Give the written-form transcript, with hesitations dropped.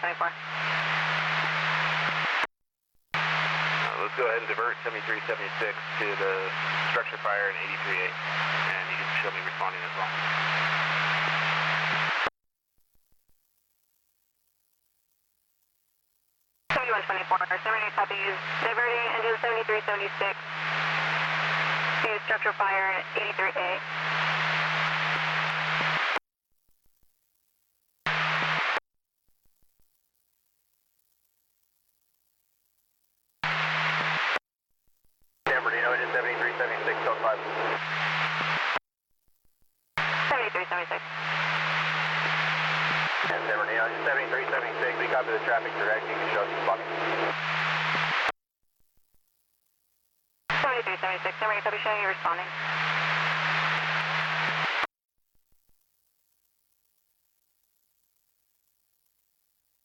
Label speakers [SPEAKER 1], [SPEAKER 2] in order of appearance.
[SPEAKER 1] 2124.
[SPEAKER 2] Let's go ahead and divert 7376 to the structure fire in 83A, and you can show me responding as well.
[SPEAKER 1] Copies, diverting into 7376 to structure fire in 83A.
[SPEAKER 2] San Bernardino, engine 7376, code 5.
[SPEAKER 1] 7376.
[SPEAKER 2] And San Bernardino, engine 7376, we copy the traffic direct, you can show us responding.
[SPEAKER 1] 7376, San Bernardino, copy, showing you responding.